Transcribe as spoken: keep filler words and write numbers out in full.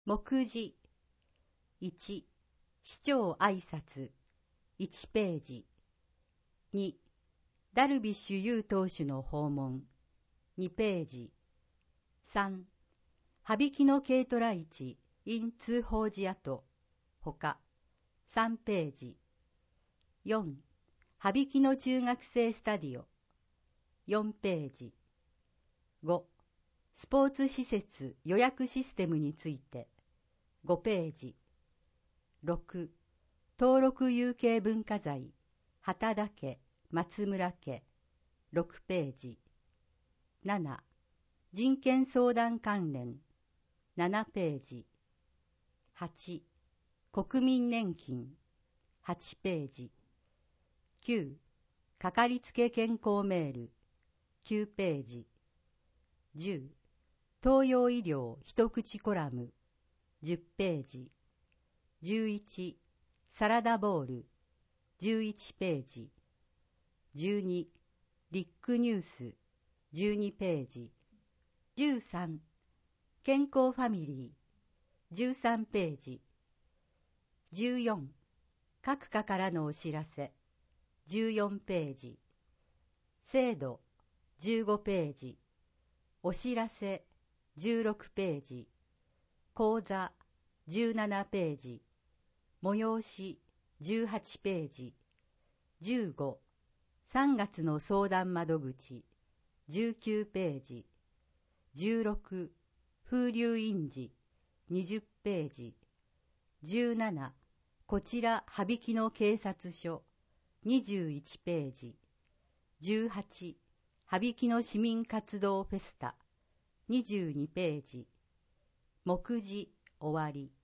目次いち、市長挨拶いちページ。に、ダルビッシュ有投手の訪問にページ。さん、羽曳野軽トラ市 in 通報時跡他さんページ。よん、羽曳野中学生スタディオよんページ。ご、スポーツ施設予約システムについてごページ。ろく、登録有形文化財畑田家松村家ろくページ。なな、人権相談関連ななページ。はち、国民年金はちページ。きゅう、かかりつけ健康メールきゅうページ。じゅう、東洋医療一口コラムじゅっページ。じゅういち、サラダボールじゅういちページ。じゅうに、リックニュースじゅうにページ。じゅうさん、健康ファミリーじゅうさんページ。じゅうよん、各課からのお知らせじゅうよんページ。制度じゅうごページ。お知らせじゅうろくページ。講座じゅうななページ。催しじゅうはちページ。じゅうご、さんがつの相談窓口じゅうきゅうページ。じゅうろく、風流印字にじゅっページ。じゅうなな、こちら羽曳野警察署にじゅういちページ。じゅうはち、羽曳野市民活動フェスタにじゅうにページ。目次終わり。